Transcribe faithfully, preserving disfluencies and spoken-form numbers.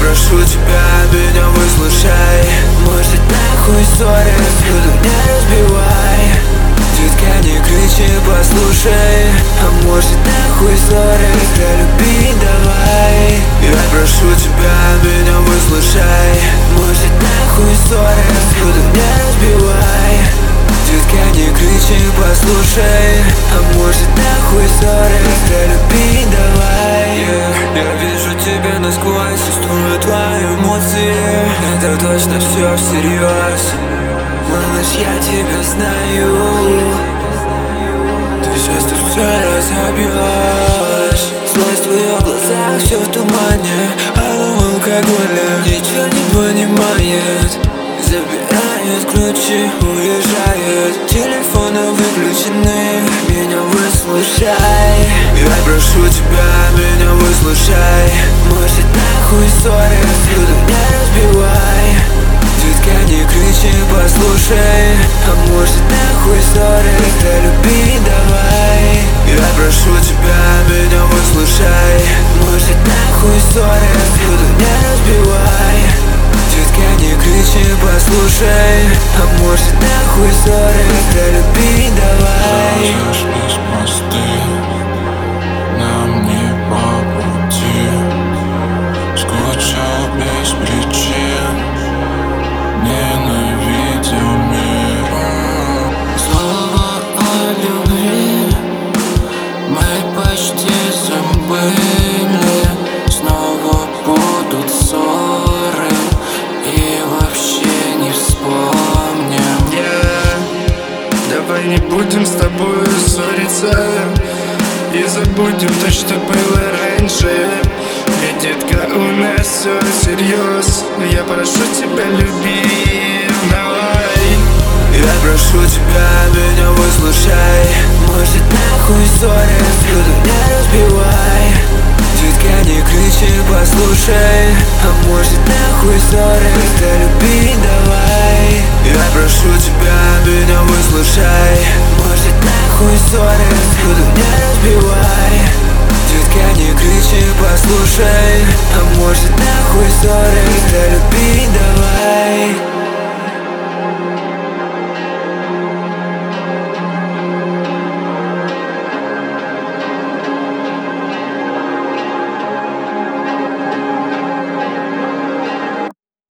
прошу тебя, меня выслушай. Может, нахуй ссоры, буду не разбивай. Детка, не кричи, послушай. А может, нахуй ссоры, да люби давай. Я прошу тебя, меня выслушай. Может, нахуй ссоры, буду не разбивай. Детка, не кричи, послушай. А может, нахуй ссоры, да люби давай. yeah. Я вижу тебя насквозь, чувствую твои эмоции. Это точно все всерьез. Малыш, я тебя знаю. Ты сейчас тут все разобьешь. Злость в твоих глазах, все в тумане. Алым алкоголем ничего не понимает. Забирает ключи, уезжает. Телефоны выключены, меня выслушай. Я прошу тебя, меня выслушай. Может, нахуй ссоры, буду не разбивай. Детка, не кричи, послушай. А может, нахуй ссоры, да люби давай. Я прошу тебя, меня выслушай. Может, нахуй ссоры, буду не разбивай. Детка, не кричи, послушай. А может, нахуй ссоры, да люби давай. Разошлись мосты, нам не по пути. Скучал без причин, ненавидел мир. Слово о любви мы почти забыли. Снова будут ссоры и вообще не вспомним. yeah. Давай не будем с тобой ссориться и забудем то, что было раньше. Ведь, детка, у нас все всерьез. Я прошу тебя, люби, давай. Я прошу тебя, меня выслушай. Может, нахуй ссоры, буду не разбивай. Детка, не кричи, послушай. А может, нахуй ссоры, да люби давай. Я прошу тебя, меня выслушай. Может, нахуй ссоры, буду не разбивай. Детка, не кричи, послушай. А может, нахуй ссоры,